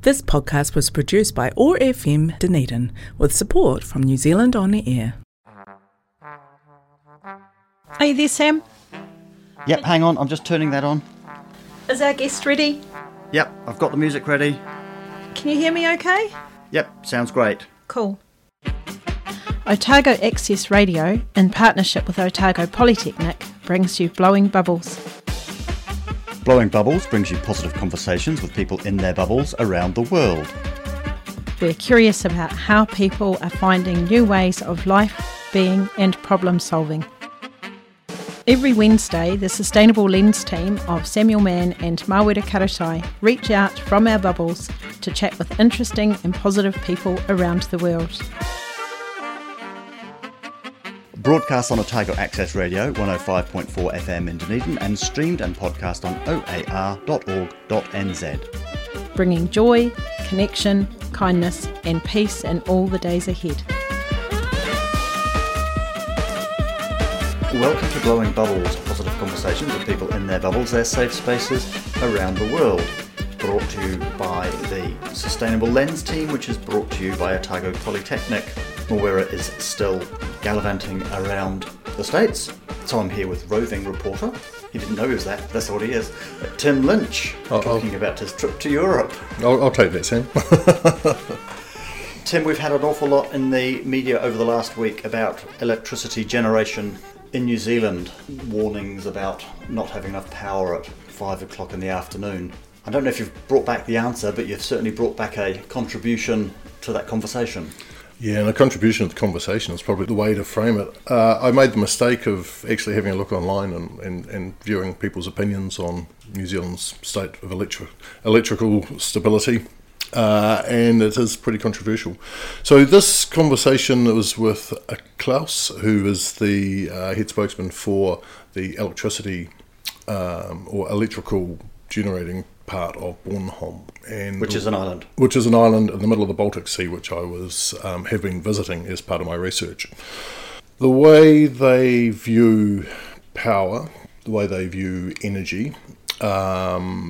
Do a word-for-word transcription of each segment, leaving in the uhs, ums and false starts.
This podcast was produced by O A R F M Dunedin with support from New Zealand On the Air. Are you there, Sam? Yep, hang on, I'm just turning that on. Is our guest ready? Yep, I've got the music ready. Can you hear me okay? Yep, sounds great. Cool. Otago Access Radio, in partnership with Otago Polytechnic, brings you Blowing Bubbles. Blowing Bubbles brings you positive conversations with people in their bubbles around the world. We're curious about how people are finding new ways of life, being and problem solving. Every Wednesday, the Sustainable Lens team of Samuel Mann and Mawera Karatai reach out from our bubbles to chat with interesting and positive people around the world. Broadcast on Otago Access Radio one oh five point four F M in Dunedin and streamed and podcast on o a r dot org dot n z. Bringing joy, connection, kindness and peace in all the days ahead. Welcome to Blowing Bubbles, positive conversations with people in their bubbles, their safe spaces around the world. Brought to you by the Sustainable Lens team, which is brought to you by Otago Polytechnic. Mawera is still gallivanting around the States, so I'm here with roving reporter. He didn't know he was that, that's what he is. Tim Lynch, I'll, talking I'll, about his trip to Europe. I'll, I'll take that, Sam. Tim, we've had an awful lot in the media over the last week about electricity generation in New Zealand. Warnings about not having enough power at five o'clock in the afternoon. I don't know if you've brought back the answer, but you've certainly brought back a contribution to that conversation. Yeah, and a contribution to the conversation is probably the way to frame it. Uh, I made the mistake of actually having a look online and, and, and viewing people's opinions on New Zealand's state of electri- electrical stability, uh, and it is pretty controversial. So this conversation was with uh, Klaus, who is the uh, head spokesman for the electricity um, or electrical generating part of Bornholm, and which is an island. Which is an island in the middle of the Baltic Sea, which I was um, have been visiting as part of my research. The way they view power, the way they view energy, um,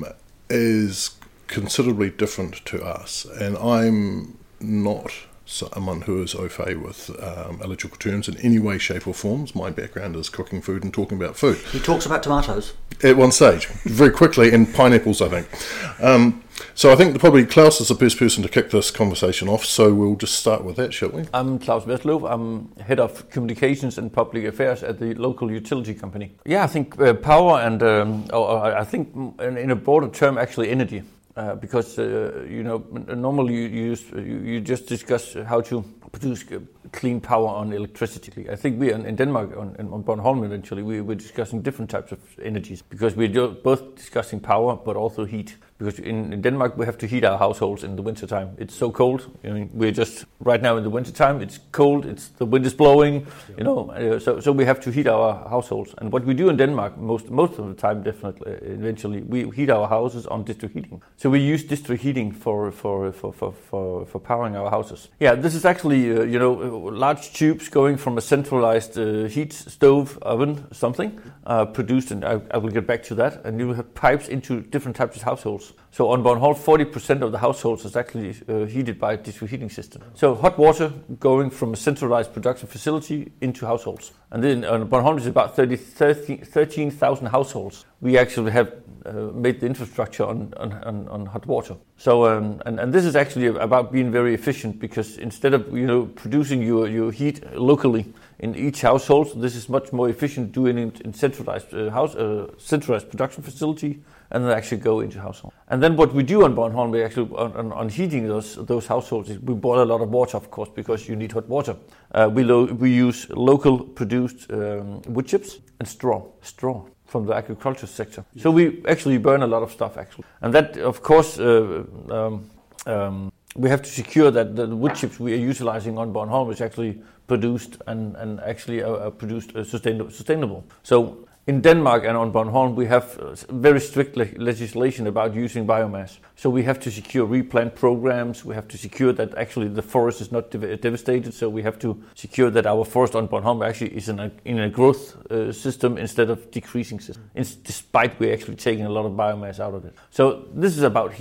is considerably different to us, and I'm not someone who is au fait with um, electrical terms in any way, shape or forms. My background is cooking food and talking about food. He talks about tomatoes. At one stage, very quickly, and pineapples, I think. Um, so I think probably Klaus is the best person to kick this conversation off, so we'll just start with that, shall we? I'm Klaus Westlove. I'm Head of Communications and Public Affairs at the local utility company. Yeah, I think uh, power and, um, or I think in a broader term, actually energy. Uh, because uh, you know, normally you use you, you just discuss how to produce clean power on electricity. I think we in, in Denmark on, on Bornholm eventually we were discussing different types of energies because we're both discussing power but also heat. Because in, in Denmark we have to heat our households in the wintertime. It's so cold. I mean, we're just right now in the wintertime. It's cold. It's the wind is blowing. You know, uh, so so we have to heat our households. And what we do in Denmark most most of the time, definitely, uh, eventually, we heat our houses on district heating. So we use district heating for for for for for, for powering our houses. Yeah, this is actually uh, you know large tubes going from a centralized uh, heat stove oven something uh, produced, and I, I will get back to that. And you have pipes into different types of households. So on Bornholm, forty percent of the households is actually uh, heated by a district heating system. So hot water going from a centralized production facility into households. And then on Bornholm, it's about thirteen thousand households. We actually have uh, made the infrastructure on, on, on hot water. So um, and, and this is actually about being very efficient because instead of you know producing your, your heat locally in each household, this is much more efficient doing it in centralized uh, house uh, centralized production facility. And then actually go into household. And then what we do on Bornholm, we actually on, on, on heating those those households, is we boil a lot of water, of course, because you need hot water. Uh, we lo- we use local produced um, wood chips and straw, straw from the agriculture sector. So we actually burn a lot of stuff, actually, and that, of course, uh, um, um, we have to secure that the wood chips we are utilizing on Bornholm is actually produced and and actually uh, produced uh, sustainable. Sustainable. So. In Denmark and on Bornholm, we have very strict le- legislation about using biomass. So we have to secure replant programs. We have to secure that actually the forest is not dev- devastated. So we have to secure that our forest on Bornholm actually is in a, in a growth uh, system instead of decreasing system, in, despite we're actually taking a lot of biomass out of it. So this is about heat.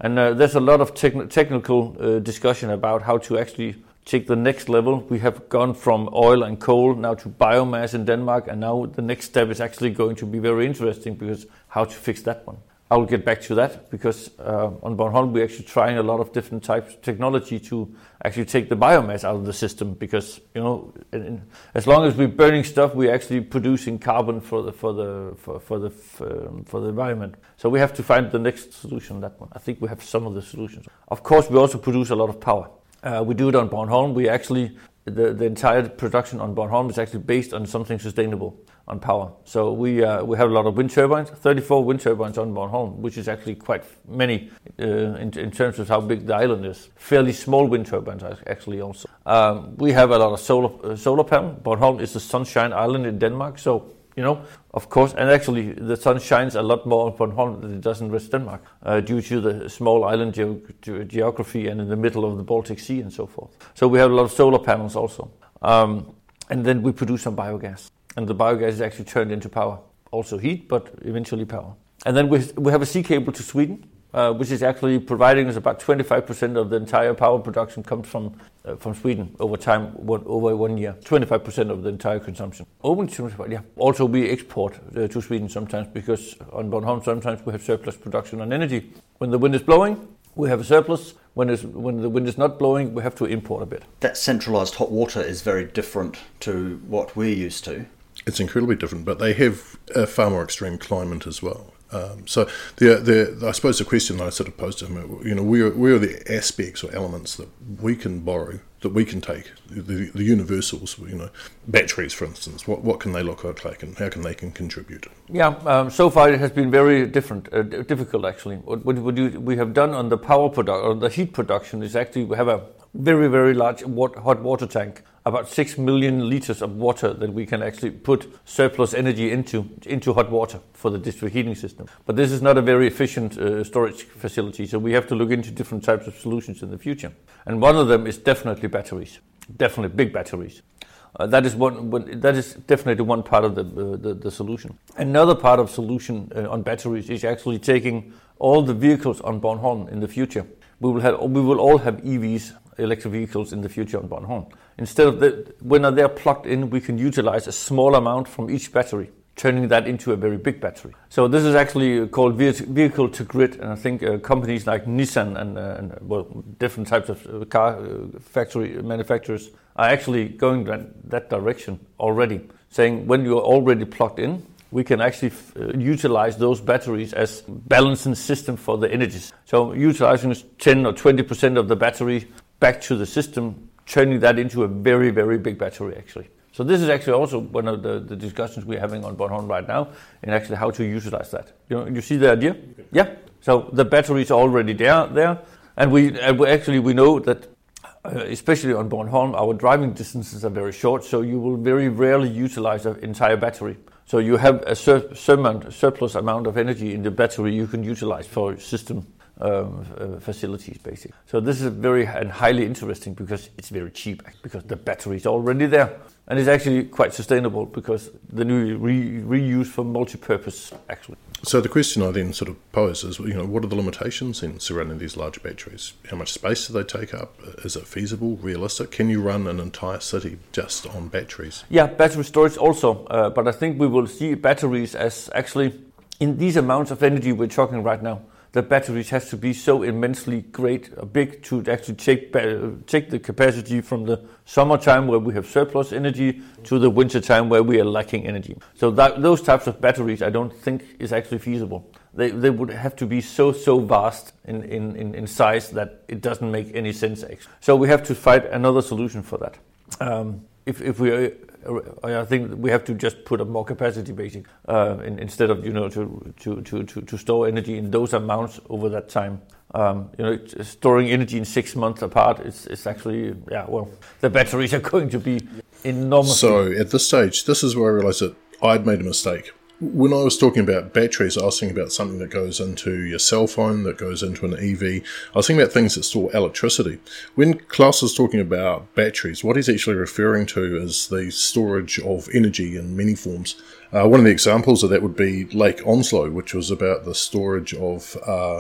And uh, there's a lot of techn- technical uh, discussion about how to actually take the next level. We have gone from oil and coal now to biomass in Denmark, and now the next step is actually going to be very interesting, because how to fix that one. I will get back to that, because uh, on Bornholm we're actually trying a lot of different types of technology to actually take the biomass out of the system, because you know, in, in, as long as we're burning stuff, we're actually producing carbon for the for the for, for the for, um, for the environment. So we have to find the next solution on that one. I think we have some of the solutions. Of course, we also produce a lot of power. Uh, we do it on Bornholm. We actually the the entire production on Bornholm is actually based on something sustainable, on power. So we uh, we have a lot of wind turbines, thirty-four wind turbines on Bornholm, which is actually quite many uh, in, in terms of how big the island is. Fairly small wind turbines actually also. Um, we have a lot of solar uh, solar panel. Bornholm is the sunshine island in Denmark, so you know, of course, and actually the sun shines a lot more on Bornholm than it does in West Denmark, uh, due to the small island ge- ge- geography and in the middle of the Baltic Sea and so forth. So we have a lot of solar panels also. Um, and then we produce some biogas. And the biogas is actually turned into power. Also heat, but eventually power. And then we we have a sea cable to Sweden, uh, which is actually providing us about twenty-five percent of the entire power production comes from uh, from Sweden over time, one, over one year. twenty-five percent of the entire consumption. Open to, yeah. Also we export uh, to Sweden sometimes, because on Bornholm sometimes we have surplus production on energy. When the wind is blowing, we have a surplus. When, it's, when the wind is not blowing, we have to import a bit. That centralised hot water is very different to what we're used to. It's incredibly different, but they have a far more extreme climate as well. Um, so the, the, I suppose the question that I sort of posed to him, you know, where, where are the aspects or elements that we can borrow, that we can take, the, the universals, you know, batteries, for instance, what, what can they look like and how can they can contribute? Yeah, um, so far it has been very different, uh, difficult actually. What, what, what you, we have done on the power product, or the heat production, is actually we have a very, very large wat- hot water tank, about six million liters of water that we can actually put surplus energy into into hot water for the district heating system. But this is not a very efficient uh, storage facility, so we have to look into different types of solutions in the future. And one of them is definitely batteries, definitely big batteries. Uh, that is one, one. That is definitely one part of the uh, the, the solution. Another part of solution uh, on batteries is actually taking all the vehicles on Bornholm in the future. We will have we will all have E Vs, electric vehicles, in the future on Bornholm. Instead of the, when they're plugged in, we can utilize a small amount from each battery, turning that into a very big battery. So this is actually called vehicle to grid, and I think uh, companies like Nissan and, uh, and well, different types of uh, car uh, factory manufacturers are actually going that, that direction already, saying when you're already plugged in, we can actually f- uh, utilize those batteries as balancing system for the energies. So utilizing ten or twenty percent of the battery back to the system, turning that into a very, very big battery actually. So this is actually also one of the, the discussions we're having on Bornholm right now, in actually how to utilize that. You know, you see the idea? Yeah. So the batteries are already there, there, and we, and we actually we know that, uh, especially on Bornholm, our driving distances are very short, so you will very rarely utilize an entire battery. So you have a sur- sur- surplus amount of energy in the battery you can utilize for system um, uh, facilities, basically. So this is very and highly interesting because it's very cheap, because the battery is already there. And it's actually quite sustainable because the new re- reuse for multi-purpose, actually. So the question I then sort of pose is, you know, what are the limitations in surrounding these large batteries? How much space do they take up? Is it feasible, realistic? Can you run an entire city just on batteries? Yeah, battery storage also. Uh, but I think we will see batteries as actually, in these amounts of energy we're talking right now, the batteries has to be so immensely great, uh, big, to actually take ba- take the capacity from the summertime where we have surplus energy to the wintertime where we are lacking energy. So that, those types of batteries I don't think is actually feasible. They they would have to be so, so vast in, in, in, in size that it doesn't make any sense actually. So we have to find another solution for that. Um, if if we are, I think we have to just put up more capacity, basically, uh, in, instead of you know to, to, to, to, to store energy in those amounts over that time. Um, you know, storing energy in six months apart, it's it's actually yeah. Well, the batteries are going to be enormous. So at this stage, this is where I realised that I'd made a mistake. When I was talking about batteries, I was thinking about something that goes into your cell phone, that goes into an E V. I was thinking about things that store electricity. When Klaus is talking about batteries, what he's actually referring to is the storage of energy in many forms. Uh, one of the examples of that would be Lake Onslow, which was about the storage of uh,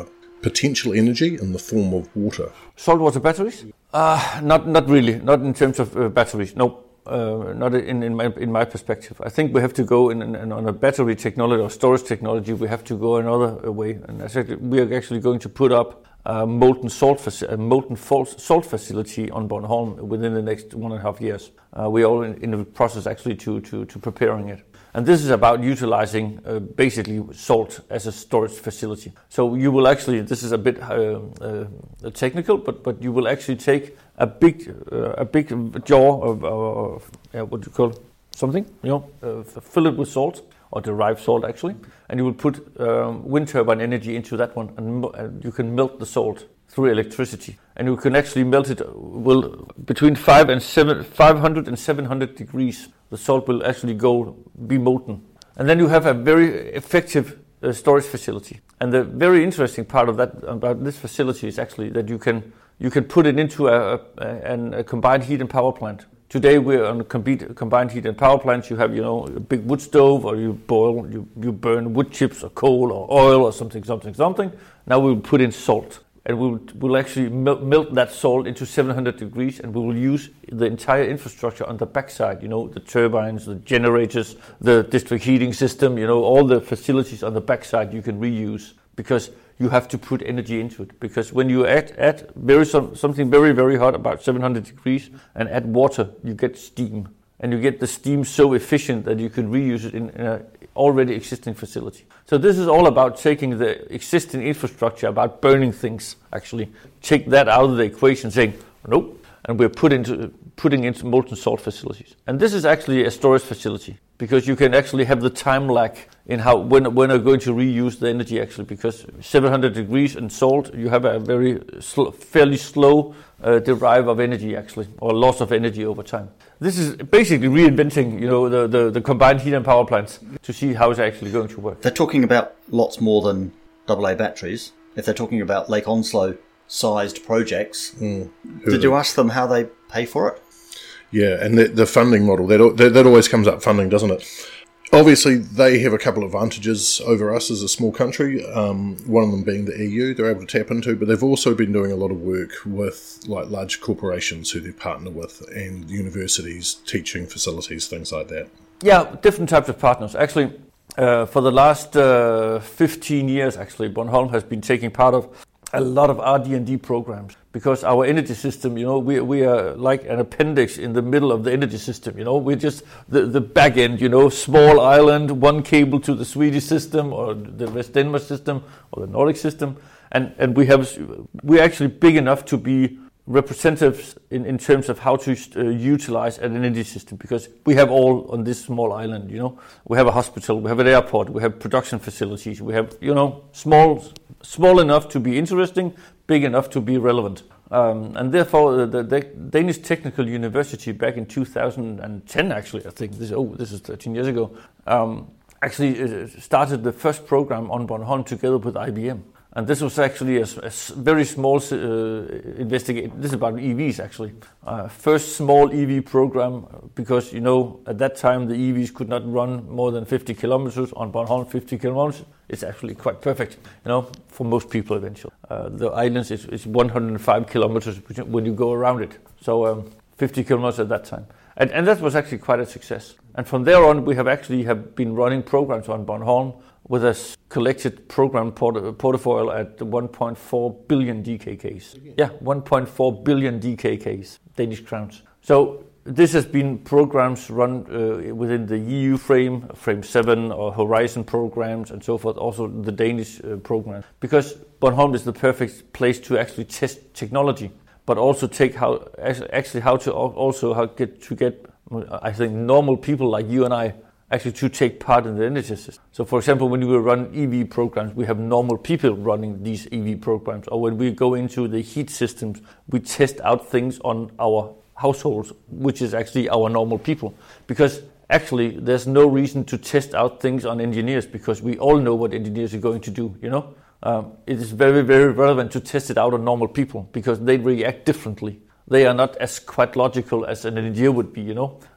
potential energy in the form of water? Saltwater batteries? Uh, not not really. Not in terms of uh, batteries. No, uh, not in in my in my perspective. I think we have to go in, in, in on a battery technology or storage technology. We have to go another way, and actually, we are actually going to put up a molten salt faci- a molten salt facility on Bornholm within the next one and a half years. Uh, we are all in, in the process actually to to to preparing it. And this is about utilizing uh, basically salt as a storage facility. So you will actually, this is a bit uh, uh, technical, but but you will actually take a big uh, a big jar of, of uh, what do you call it? Something, you know, uh, fill it with salt or derived salt actually, and you will put um, wind turbine energy into that one, and uh, you can melt the salt through electricity, and you can actually melt it will between five and seven, five hundred and seven hundred degrees. The salt will actually go be molten, and then you have a very effective uh, storage facility. And the very interesting part of that about this facility is actually that you can you can put it into a, a, a combined heat and power plant. Today we're on a combined heat and power plants. You have, you know, a big wood stove, or you boil, you, you burn wood chips or coal or oil or something, something, something. Now we'll put in salt. And we'll, we'll actually melt, melt that salt into seven hundred degrees, and we will use the entire infrastructure on the backside, you know, the turbines, the generators, the district heating system, you know, all the facilities on the backside you can reuse, because you have to put energy into it. Because when you add, add very some, something very, very hot, about seven hundred degrees, and add water, you get steam. And you get the steam so efficient that you can reuse it in, in an already existing facility. So this is all about taking the existing infrastructure, about burning things, actually. Take that out of the equation, saying, nope, and we're put into, putting into molten salt facilities. And this is actually a storage facility, because you can actually have the time lag in how when when are going to reuse the energy, actually, because seven hundred degrees and salt, you have a very sl- fairly slow uh, derive of energy, actually, or loss of energy over time. This is basically reinventing, you know, the, the, the combined heat and power plants to see how it's actually going to work. They're talking about lots more than double A batteries. If they're talking about Lake Onslow-sized projects, mm. did you ask them how they pay for it? Yeah, and the, the funding model, that, that that always comes up, funding, doesn't it? Obviously, they have a couple of advantages over us as a small country, um, one of them being the E U they're able to tap into, but they've also been doing a lot of work with like large corporations who they partner with, and universities, teaching facilities, things like that. Yeah, different types of partners. Actually, uh, for the last uh, fifteen years, actually, Bornholm has been taking part of a lot of R D and D programs, because our energy system, you know, we we are like an appendix in the middle of the energy system, you know, we're just the, the back end, you know, small island, one cable to the Swedish system or the West Denmark system or the Nordic system, and, and we have, we're actually big enough to be representatives in, in terms of how to uh, utilize an energy system, because we have all on this small island, you know, we have a hospital, we have an airport, we have production facilities, we have, you know, small small enough to be interesting, big enough to be relevant. Um, and therefore, the, the Danish Technical University back in two thousand ten, actually, I think, this, oh, this is thirteen years ago, um, actually started the first program on Bornholm together with I B M. And this was actually a, a very small uh, investigation. This is about E Vs, actually. Uh, first small E V program, because, you know, at that time the E Vs could not run more than fifty kilometers. On Bornholm, fifty kilometers is actually quite perfect, you know, for most people eventually. Uh, the islands is, is one hundred five kilometers when you go around it. So um, fifty kilometers at that time. And, and that was actually quite a success. And from there on, we have actually have been running programs on Bornholm with a collected program port- portfolio at one point four billion D K Ks. Yeah, one point four billion D K Ks, Danish crowns. So this has been programs run uh, within the E U frame, Frame seven or Horizon programs and so forth, also the Danish uh, program. Because Bornholm is the perfect place to actually test technology, but also take how actually how to also how get to get, I think, normal people like you and I actually to take part in the energy system. So, for example, when we run E V programs, we have normal people running these E V programs. Or when we go into the heat systems, we test out things on our households, which is actually our normal people. Because actually, there's no reason to test out things on engineers, because we all know what engineers are going to do, you know? Um, it is very, very relevant to test it out on normal people, because they react differently. They are not as quite logical as an engineer would be, you know.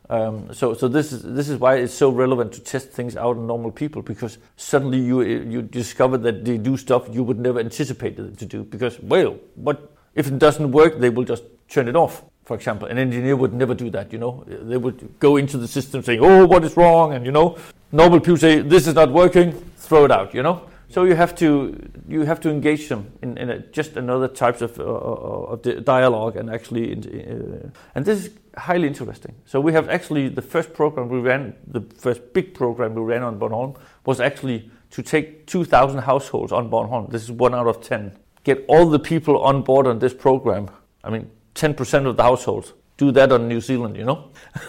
Um, so, so this is this is why it's so relevant to test things out on normal people, because suddenly you you discover that they do stuff you would never anticipate them to do. Because, well, what if it doesn't work? They will just turn it off. For example, an engineer would never do that. You know, they would go into the system saying, "Oh, what is wrong?" And you know, normal people say, "This is not working." Throw it out. You know. So you have to you have to engage them in, in a, just another types of uh, of dialogue, and actually, uh, and this is highly interesting. So we have actually the first program we ran, the first big program we ran on Bornholm was actually to take two thousand households on Bornholm. This is one out of ten. Get all the people on board on this program. I mean, ten percent of the households. Do that on New Zealand, you know,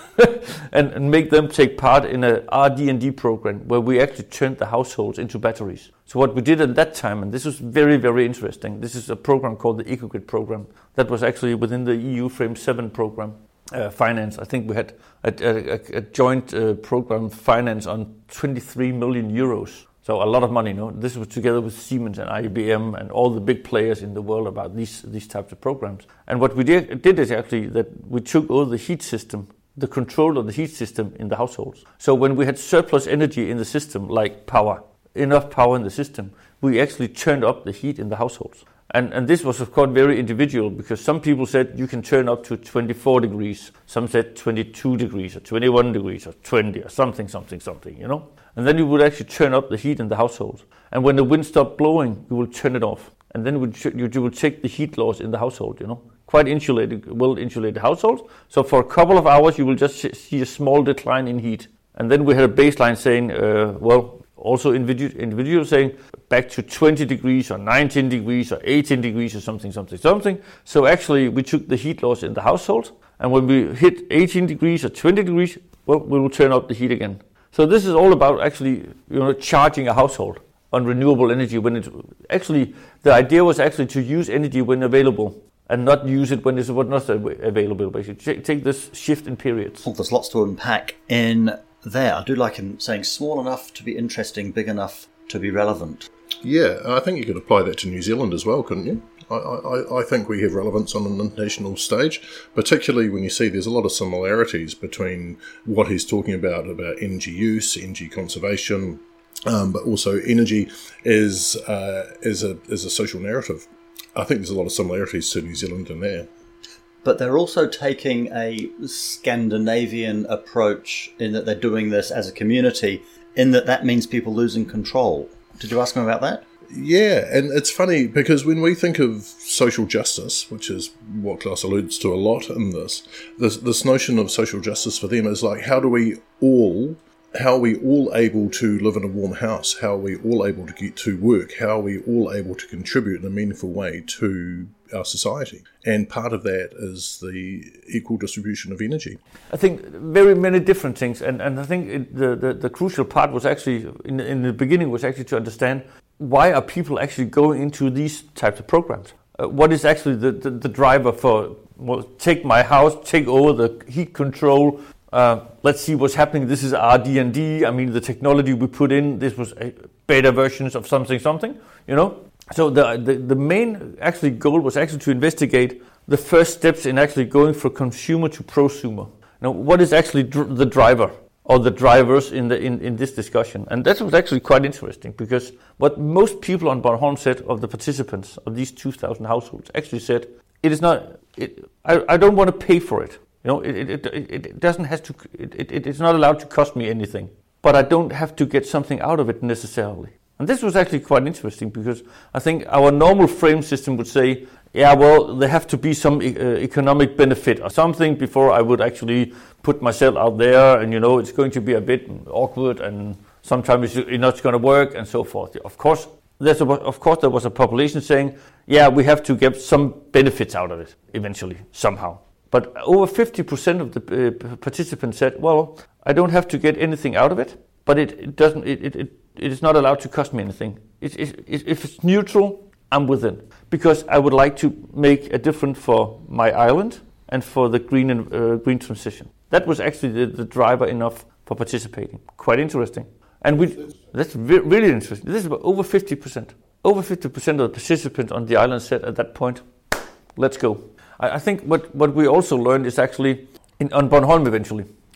and, and make them take part in a R D and D program where we actually turned the households into batteries. So what we did at that time, and this was very, very interesting, this is a program called the EcoGrid program that was actually within the E U Frame seven program uh, finance. I think we had a, a, a joint uh, program finance on twenty-three million euros. So a lot of money, no? This was together with Siemens and I B M and all the big players in the world about these these types of programs. And what we did, did is actually that we took over the heat system, the control of the heat system in the households. So when we had surplus energy in the system, like power, enough power in the system, we actually turned up the heat in the households. And and this was of course very individual, because some people said you can turn up to twenty-four degrees, some said twenty-two degrees or twenty-one degrees or twenty or something, something, something, you know. And then you would actually turn up the heat in the household. And when the wind stopped blowing, you will turn it off. And then you, you will check the heat loss in the household, you know. Quite insulated, well-insulated households. So for a couple of hours, you will just see a small decline in heat. And then we had a baseline saying, uh, well, also individual, individual saying back to twenty degrees or nineteen degrees or eighteen degrees or something, something, something. So actually we took the heat loss in the household. And when we hit eighteen degrees or twenty degrees, well, we will turn up the heat again. So this is all about actually, you know, charging a household on renewable energy when it actually, the idea was actually to use energy when available and not use it when it's not available, basically. Take this shift in periods. Well, there's lots to unpack in there. I do like him saying small enough to be interesting, big enough to be relevant. Yeah, I think you could apply that to New Zealand as well, couldn't you? I, I, I think we have relevance on an international stage, particularly when you see there's a lot of similarities between what he's talking about, about energy use, energy conservation, um, but also energy is, uh, is, a, is a social narrative. I think there's a lot of similarities to New Zealand in there. But they're also taking a Scandinavian approach in that they're doing this as a community, in that that means people losing control. Did you ask him about that? Yeah, and it's funny because when we think of social justice, which is what Klaus alludes to a lot in this, this, this notion of social justice for them is like, how do we all, how are we all able to live in a warm house? How are we all able to get to work? How are we all able to contribute in a meaningful way to our society? And part of that is the equal distribution of energy. I think very many different things, and, and I think it, the, the, the crucial part was actually, in, in the beginning, was actually to understand why are people actually going into these types of programs? Uh, what is actually the, the, the driver for, well, take my house, take over the heat control, uh, let's see what's happening. This is R D and D. I mean, the technology we put in, this was a beta versions of something, something, you know? So the, the, the main actually goal was actually to investigate the first steps in actually going from consumer to prosumer. Now, what is actually dr- the driver? Or the drivers in the in, in this discussion. And that was actually quite interesting, because what most people on Bornholm said of the participants of these two thousand households actually said, it is not, it, I, I don't want to pay for it. You know, it it, it, it doesn't have to, it, it, it's not allowed to cost me anything, but I don't have to get something out of it necessarily. And this was actually quite interesting, because I think our normal frame system would say, yeah, well, there have to be some uh, economic benefit or something before I would actually put myself out there, and, you know, it's going to be a bit awkward and sometimes it's not going to work and so forth. Of course, there's a, of course there was a population saying, yeah, we have to get some benefits out of it eventually, somehow. But over fifty percent of the uh, participants said, well, I don't have to get anything out of it, but it, it doesn't, it, it, it, it is not allowed to cost me anything. It, it, it, if it's neutral, I'm within, because I would like to make a difference for my island and for the green and uh, green transition. That was actually the, the driver enough for participating. Quite interesting. And we that's re- really interesting. This is about over fifty percent. Over fifty percent of the participants on the island said at that point, let's go. I, I think what, what we also learned is actually, in, on Bornholm eventually,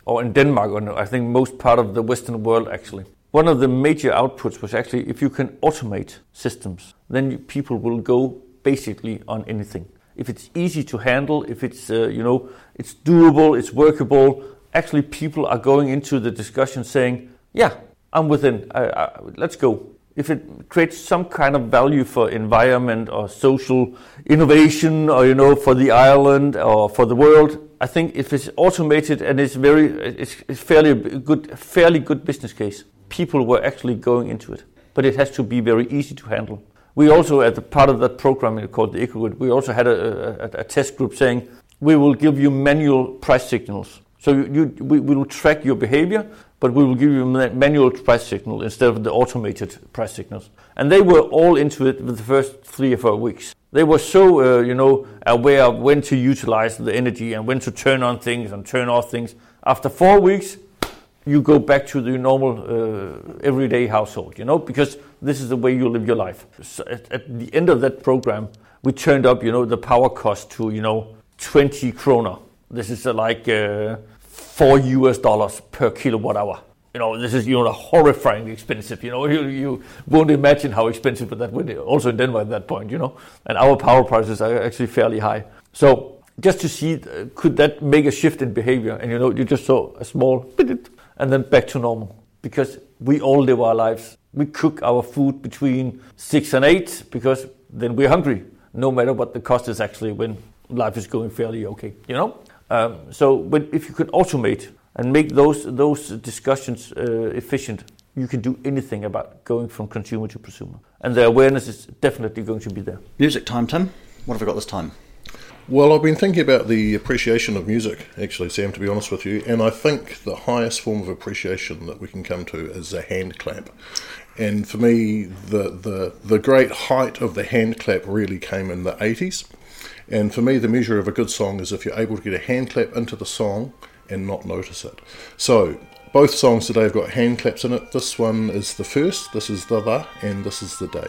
or in Denmark, or I think most part of the Western world actually. One of the major outputs was actually if you can automate systems, then you, people will go basically on anything. If it's easy to handle, if it's uh, you know it's doable, it's workable, actually people are going into the discussion saying, yeah, I'm within, I, I, let's go. If it creates some kind of value for environment or social innovation, or you know for the island or for the world, I think if it's automated and it's very, it's, it's fairly good, fairly good business case, people were actually going into it. But it has to be very easy to handle. We also, at the part of that program called the EcoGrid, we also had a, a, a test group saying, we will give you manual price signals. So you, you, we will track your behavior, but we will give you a manual price signal instead of the automated price signals. And they were all into it with the first three or four weeks. They were so, uh, you know, aware of when to utilize the energy and when to turn on things and turn off things. After four weeks, you go back to the normal uh, everyday household, you know, because this is the way you live your life. So at, at the end of that program, we turned up, you know, the power cost to, you know, twenty kroner. This is uh, like uh, four U S dollars per kilowatt hour. You know, this is, you know, horrifyingly expensive. You know, you, you won't imagine how expensive that would be. Also in Denmark at that point, you know, and our power prices are actually fairly high. So just to see, uh, could that make a shift in behavior? And you know, you just saw a small bit, and then back to normal. Because we all live our lives. We cook our food between six and eight because then we're hungry, no matter what the cost is actually when life is going fairly okay, you know. Um, so, but if you can automate and make those those discussions uh, efficient, you can do anything about going from consumer to prosumer. And the awareness is definitely going to be there. Music time, Tim. What have we got this time? Well, I've been thinking about the appreciation of music, actually, Sam, to be honest with you, and I think the highest form of appreciation that we can come to is a hand clap. And for me, the, the, the great height of the hand clap really came in the eighties. And for me, the measure of a good song is if you're able to get a hand clap into the song and not notice it. So, both songs today have got hand claps in it. This one is the first, this is the the, and this is the day.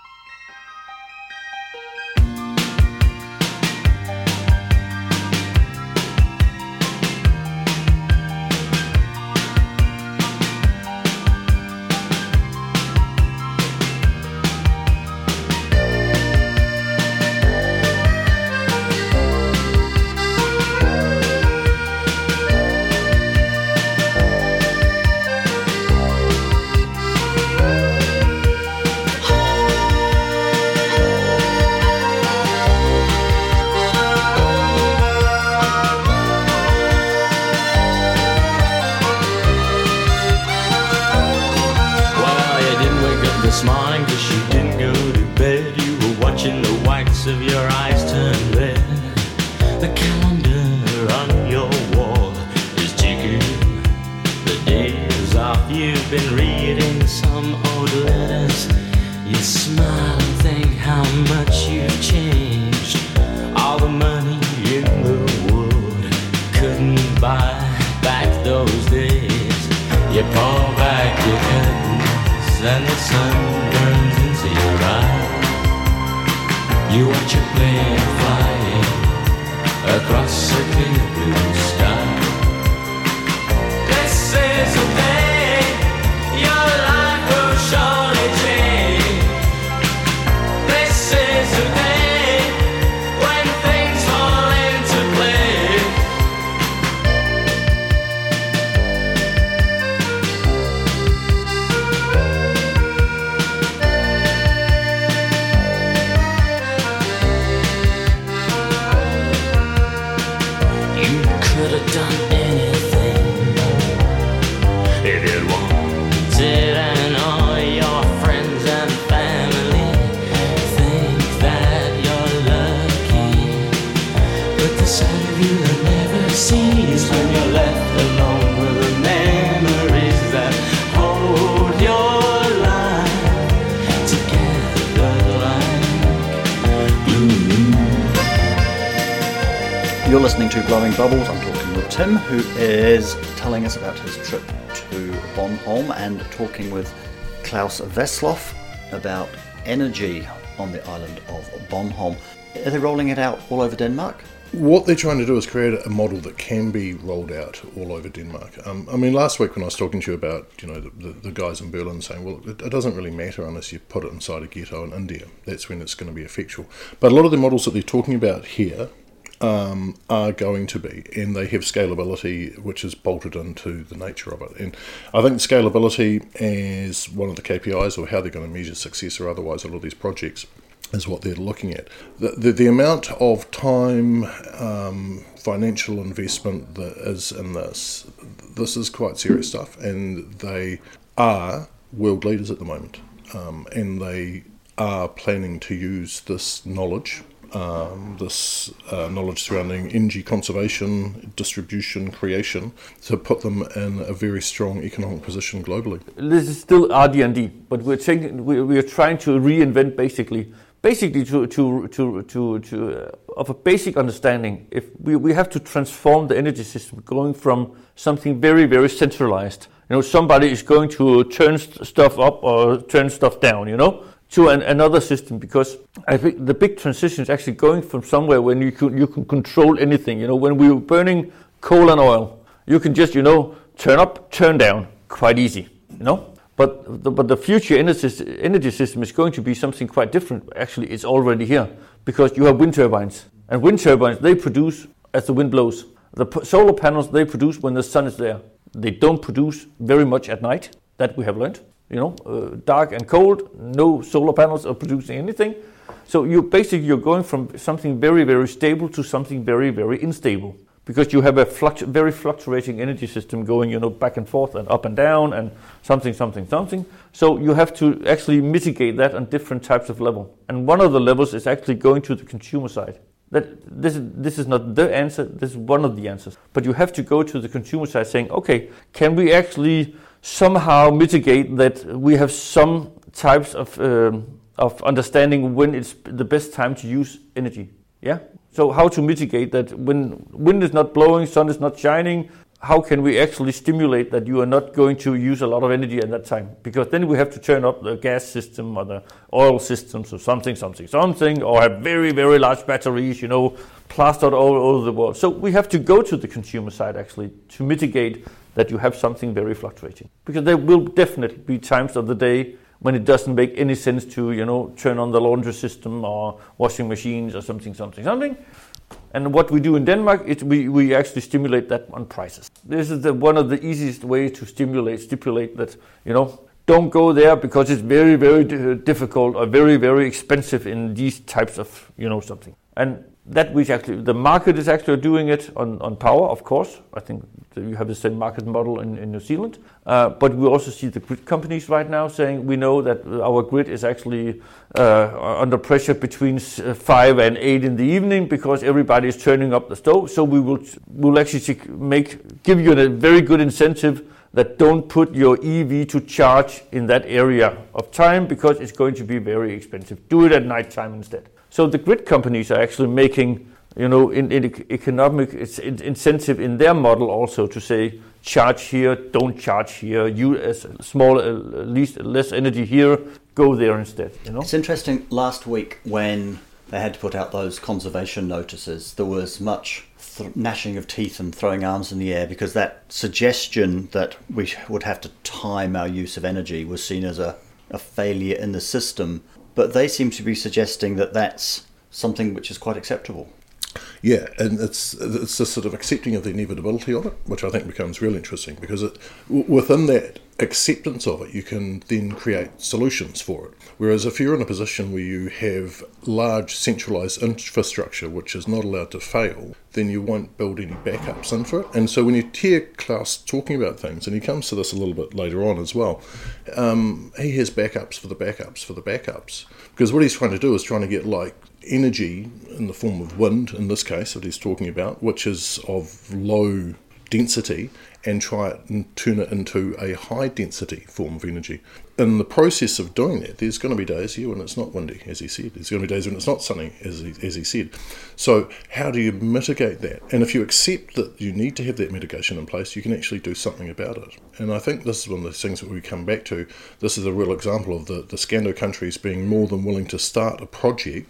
You're listening to Glowing Bubbles. I'm talking with Tim, who is telling us about his trip to Bornholm, and talking with Klaus Wesloff about energy on the island of Bornholm. Are they rolling it out all over Denmark? what they're trying to do is create a model that can be rolled out all over Denmark. Um, I mean, last week when I was talking to you about, you know, the, the, the guys in Berlin saying, well, it, it doesn't really matter unless you put it inside a ghetto in India. That's when it's going to be effectual. But a lot of the models that they're talking about here um, are going to be, and they have scalability, which is bolted into the nature of it. And I think scalability as one of the K P Is, or how they're going to measure success or otherwise, a lot of these projects, is what they're looking at. The, the, the amount of time, um, financial investment that is in this, this is quite serious stuff, and they are world leaders at the moment, um, and they are planning to use this knowledge, um, this uh, knowledge surrounding energy conservation, distribution, creation, to put them in a very strong economic position globally. This is still R D and D, but we're taking, we, we are trying to reinvent basically Basically, to to to to, to uh, of a basic understanding, if we, we have to transform the energy system, going from something very very centralized, you know, somebody is going to turn st- stuff up or turn stuff down, you know, to an, another system, because I think the big transition is actually going from somewhere when you can you can control anything. You know, when we were burning coal and oil, you can just, you know, turn up, turn down, quite easy, you know. But the, but the future energy, energy system is going to be something quite different. Actually, it's already here, because you have wind turbines. And wind turbines, they produce as the wind blows. The p- solar panels, they produce when the sun is there. They don't produce very much at night, that we have learned. You know, uh, dark and cold, no solar panels are producing anything. So you basically, you're going from something very, very stable to something very, very unstable. Because you have a fluctu- very fluctuating energy system going, you know, back and forth and up and down and something, something, something. So you have to actually mitigate that on different types of level. And one of the levels is actually going to the consumer side. That this is this is not the answer. This is one of the answers. But you have to go to the consumer side, saying, okay, can we actually somehow mitigate that we have some types of um, of understanding when it's the best time to use energy? Yeah. So how to mitigate that when wind is not blowing, sun is not shining, how can we actually stimulate that you are not going to use a lot of energy at that time? Because then we have to turn up the gas system or the oil systems or something, something, something, or have very, very large batteries, you know, plastered all over the world. So we have to go to the consumer side actually to mitigate that you have something very fluctuating. Because there will definitely be times of the day when it doesn't make any sense to, you know, turn on the laundry system or washing machines or something, something, something. And what we do in Denmark, it, we, we actually stimulate that on prices. This is the, one of the easiest ways to stimulate, stipulate that, you know, don't go there because it's very, very d- difficult or very, very expensive in these types of, you know, something. And that we actually, the market is actually doing it on, on power, of course. I think you have the same market model in, in New Zealand. Uh, but we also see the grid companies right now saying we know that our grid is actually uh, under pressure between five and eight in the evening because everybody is turning up the stove. So we will will actually make give you a very good incentive that don't put your E V to charge in that area of time because it's going to be very expensive. Do it at night time instead. So the grid companies are actually making, you know, in, in economic it's incentive in their model also to say charge here, don't charge here. You as small, uh, least less energy here, go there instead. You know, it's interesting. Last week when they had to put out those conservation notices, there was much th- gnashing of teeth and throwing arms in the air because that suggestion that we would have to time our use of energy was seen as a, a failure in the system. But they seem to be suggesting that that's something which is quite acceptable. Yeah, and it's it's this sort of accepting of the inevitability of it, which I think becomes really interesting because it, within that acceptance of it, you can then create solutions for it. Whereas if you're in a position where you have large centralised infrastructure which is not allowed to fail, then you won't build any backups into it. And so when you hear Klaus talking about things, and he comes to this a little bit later on as well, um, he has backups for the backups for the backups. Because what he's trying to do is trying to get like energy in the form of wind, in this case that he's talking about, which is of low density, and try it and turn it into a high density form of energy. In the process of doing that, there's going to be days here when it's not windy, as he said. There's going to be days when it's not sunny, as he, as he said. So how do you mitigate that? And if you accept that you need to have that mitigation in place, you can actually do something about it. And I think this is one of the things that we come back to. This is a real example of the, the Scando countries being more than willing to start a project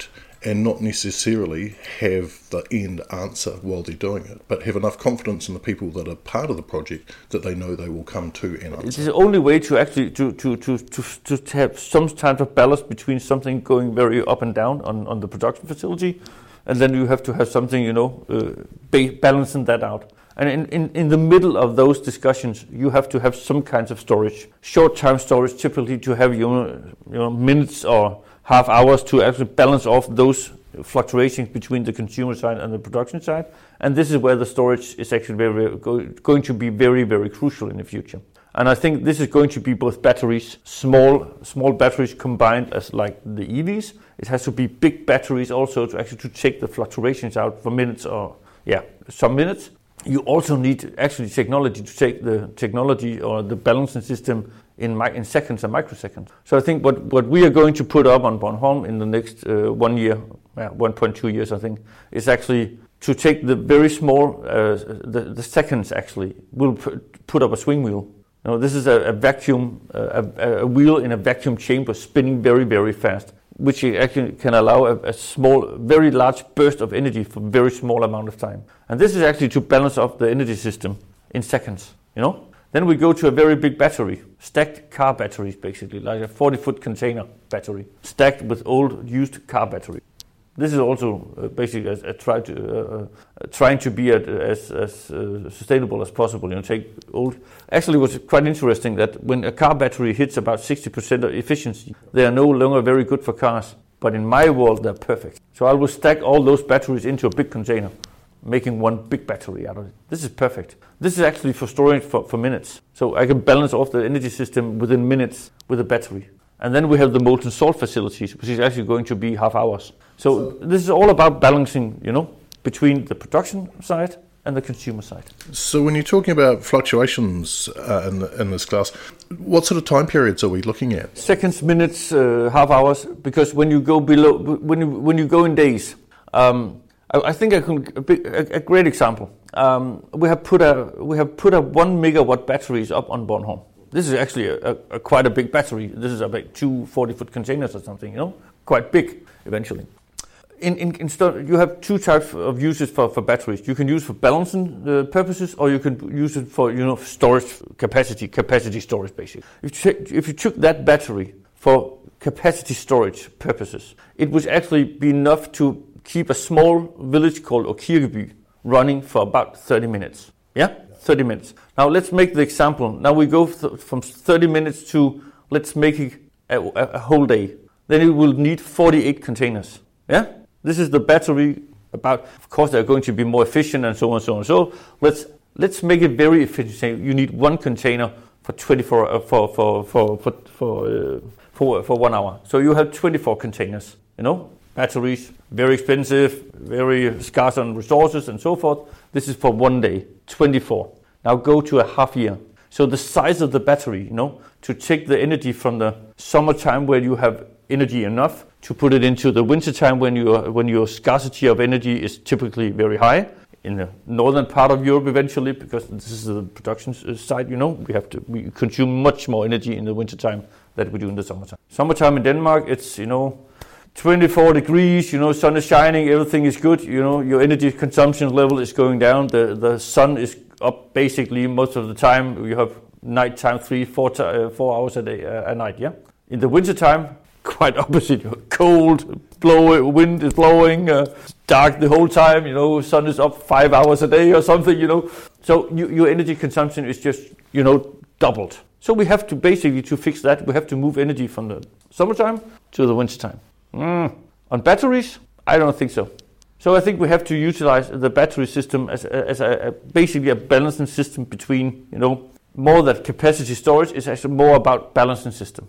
and not necessarily have the end answer while they're doing it, but have enough confidence in the people that are part of the project that they know they will come to an answer. It's the only way to actually to, to, to, to, to have some kind of balance between something going very up and down on, on the production facility, and then you have to have something, you know, uh, ba- balancing that out. And in, in, in the middle of those discussions, you have to have some kinds of storage. Short-term storage, typically to have, you know, you know, minutes or half hours to actually balance off those fluctuations between the consumer side and the production side. And this is where the storage is actually very, very go, going to be very, very crucial in the future. And I think this is going to be both batteries, small small batteries combined as like the E Vs. It has to be big batteries also to actually to take the fluctuations out for minutes or, yeah, some minutes. You also need actually technology to take the technology or the balancing system in mi- in seconds and microseconds. So I think what, what we are going to put up on Bornholm in the next uh, one year, uh, one point two years I think, is actually to take the very small, uh, the, the seconds actually, we'll p- put up a swing wheel. You know, this is a, a vacuum, uh, a, a wheel in a vacuum chamber spinning very, very fast, which actually can allow a, a small, very large burst of energy for a very small amount of time. And this is actually to balance off the energy system in seconds, you know? Then we go to a very big battery, stacked car batteries basically, like a forty-foot container battery, stacked with old used car battery. This is also uh, basically a, a try to, uh, uh, trying to be at, as, as uh, sustainable as possible. You know, take old. Actually, it was quite interesting that when a car battery hits about sixty percent of efficiency, they are no longer very good for cars. But in my world, they're perfect. So I will stack all those batteries into a big container, making one big battery out of it. This is perfect. This is actually for storage for, for minutes. So I can balance off the energy system within minutes with a battery. And then we have the molten salt facilities, which is actually going to be half hours. So this is all about balancing, you know, between the production side and the consumer side. So when you're talking about fluctuations uh, in, in this class, what sort of time periods are we looking at? Seconds, minutes, uh, half hours. Because when you go below, when you when you go in days, um, I, I think I can a, a great example. Um, we have put a we have put a one megawatt batteries up on Bornholm. This is actually a, a, a quite a big battery. This is about two forty-foot containers or something, you know, quite big eventually. In, in, in st- you have two types of uses for, for batteries. You can use for balancing uh, purposes, or you can use it for, you know, storage capacity, capacity storage basically. If you, t- if you took that battery for capacity storage purposes, it would actually be enough to keep a small village called Åkirkeby running for about thirty minutes. Yeah? thirty minutes. Now let's make the example. Now we go th- from thirty minutes to, let's make it a, a, a whole day. Then it will need forty-eight containers. Yeah? This is the battery about, of course they're going to be more efficient and so on and so on. So let's let's make it very efficient. Say you need one container for twenty-four uh, for for for for for, uh, for for one hour. So you have twenty-four containers, you know? Batteries, very expensive, very scarce on resources and so forth. This is for one day, twenty-four. Now go to a half year. So the size of the battery, you know, to take the energy from the summertime where you have energy enough to put it into the wintertime when you when your scarcity of energy is typically very high in the northern part of Europe eventually, because this is the production side, you know, we have to we consume much more energy in the wintertime than we do in the summertime. Summertime in Denmark, it's, you know, twenty-four degrees, you know, sun is shining, everything is good, you know, your energy consumption level is going down, the the sun is up basically most of the time. You have nighttime three, four, t- uh, four hours a day, uh, a night, yeah? In the wintertime, quite opposite, cold, blow, wind is blowing, uh, dark the whole time, you know, sun is up five hours a day or something, you know. So you, your energy consumption is just, you know, doubled. So we have to basically, to fix that, we have to move energy from the summertime to the wintertime. Mm. On batteries, I don't think so. So I think we have to utilize the battery system as, a, as a, a basically a balancing system between, you know, more that capacity storage is actually more about balancing system.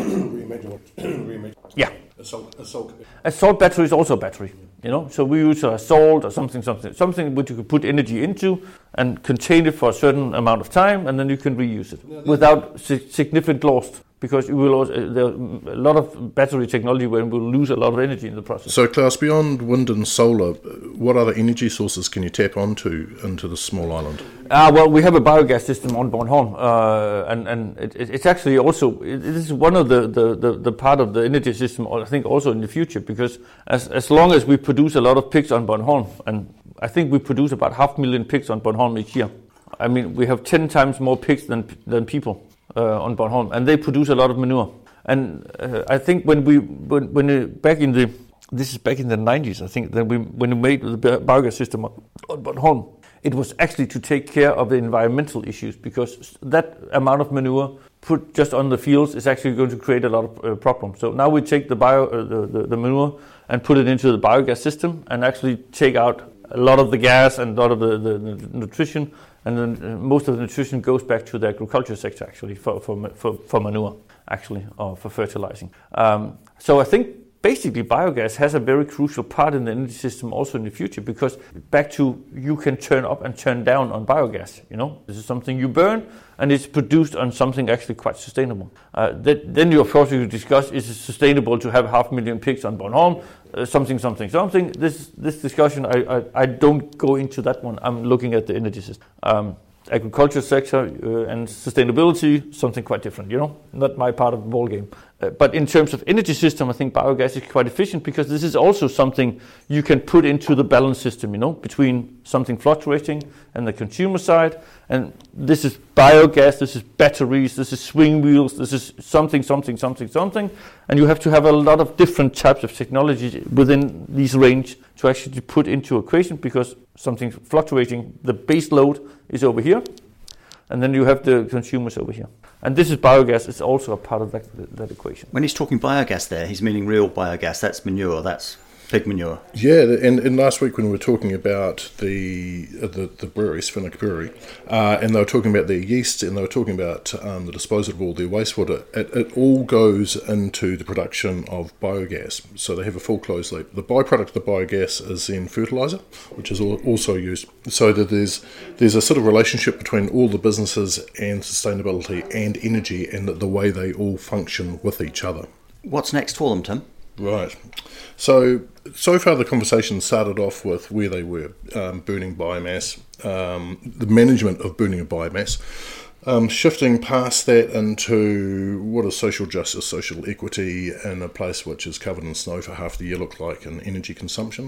Yeah. A salt, a salt. A salt battery is also a battery, you know. So we use a salt or something, something, something which you could put energy into and contain it for a certain amount of time, and then you can reuse it without si- significant loss. because you will also, uh, there are a lot of battery technology where we will lose a lot of energy in the process. So, Klaus, beyond wind and solar, what other energy sources can you tap onto into this small island? Uh, well, we have a biogas system on Bornholm, uh, and, and it, it's actually also, it, it is one of the, the, the, the part of the energy system, I think, also in the future, because as, as long as we produce a lot of pigs on Bornholm, and I think we produce about half a million pigs on Bornholm each year. I mean, we have ten times more pigs than than people uh, on Bornholm, and they produce a lot of manure. And uh, I think when we when, when uh, back in the this is back in the nineties, I think that we when we made the biogas system on, on Bornholm, it was actually to take care of the environmental issues, because that amount of manure put just on the fields is actually going to create a lot of uh, problems. So now we take the bio uh, the, the the manure and put it into the biogas system and actually take out a lot of the gas and a lot of the, the, the nutrition. And then most of the nutrition goes back to the agriculture sector, actually, for for for, for manure, actually, or for fertilizing. Um, so I think basically biogas has a very crucial part in the energy system also in the future, because back to you can turn up and turn down on biogas. You know, this is something you burn, and it's produced on something actually quite sustainable. Uh, that, then you of course you discuss: is it sustainable to have half a million pigs on Bornholm? Uh, something, something, something. This this discussion, I, I, I don't go into that one. I'm looking at the energy system. Um, agriculture sector uh, and sustainability, something quite different, you know, not my part of the ball game. Uh, but in terms of energy system, I think biogas is quite efficient, because this is also something you can put into the balance system, you know, between something fluctuating and the consumer side. And this is biogas, this is batteries, this is swing wheels, this is something, something, something, something. And you have to have a lot of different types of technology within these range to actually put into equation, because something fluctuating, the base load is over here, and then you have the consumers over here. And this is biogas, it's also a part of that, that equation. When he's talking biogas there, he's meaning real biogas. That's manure, that's pig manure. Yeah, and, and last week when we were talking about the uh, the, the brewery, Svinnik Brewery, uh, and they were talking about their yeast, and they were talking about um, the disposal of all their wastewater, it, it all goes into the production of biogas. So they have a full closed loop. The byproduct of the biogas is then fertiliser, which is also used. So that there's there's a sort of relationship between all the businesses and sustainability and energy, and the, the way they all function with each other. What's next for them, Tim? Right. So, so far the conversation started off with where they were, um, burning biomass, um, the management of burning of biomass, um, shifting past that into what is social justice, social equity in a place which is covered in snow for half the year look like, and energy consumption,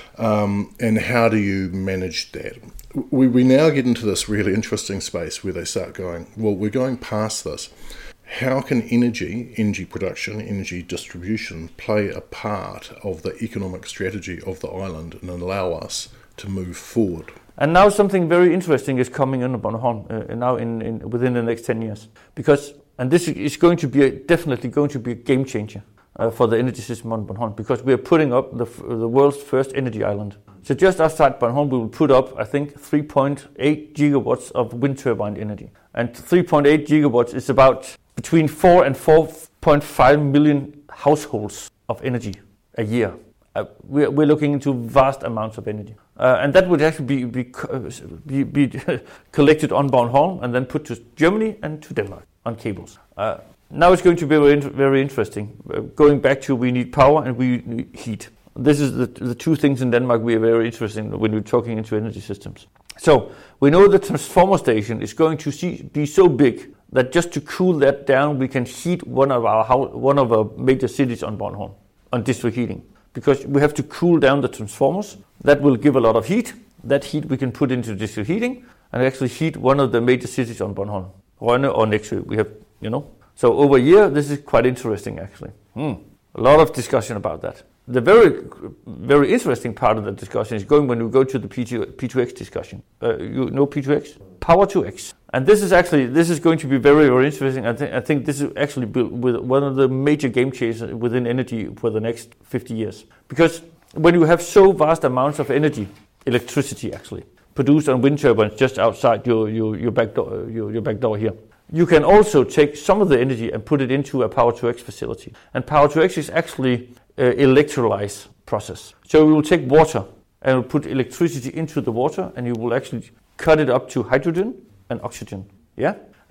um, and how do you manage that? We, we now get into this really interesting space where they start going, well, we're going past this. How can energy, energy production, energy distribution play a part of the economic strategy of the island and allow us to move forward? And now something very interesting is coming in Bornholm uh, now in, in within the next ten years, because and this is going to be a, definitely going to be a game changer uh, for the energy system on Bornholm, because we are putting up the the world's first energy island. So just outside Bornholm, we will put up, I think, three point eight gigawatts of wind turbine energy, and three point eight gigawatts is about between four and four point five million households of energy a year. Uh, we're, we're looking into vast amounts of energy. Uh, and that would actually be be, be, be collected on Bornholm and then put to Germany and to Denmark on cables. Uh, now it's going to be very, very interesting. Uh, going back to we need power and we need heat. This is the, the two things in Denmark we are very interested in when we're talking into energy systems. So we know the transformer station is going to see, be so big that just to cool that down, we can heat one of our house, one of our major cities on Bornholm, on district heating. Because we have to cool down the transformers. That will give a lot of heat. That heat we can put into district heating and actually heat one of the major cities on Bornholm, Rønne or Nexø. We have, you know. So over a year, this is quite interesting actually. Hmm. A lot of discussion about that. The very, very interesting part of the discussion is going when we go to the P two X discussion. Uh, you know P two X? Power to X. And this is actually, this is going to be very, very interesting. I think I think this is actually with one of the major game changers within energy for the next fifty years. Because when you have so vast amounts of energy, electricity actually, produced on wind turbines just outside your, your, your, back, door, your, your back door here, you can also take some of the energy and put it into a Power to X facility. And Power to X is actually an electrolyze process. So we will take water and we'll put electricity into the water, and you will actually cut it up to hydrogen and oxygen. Yeah?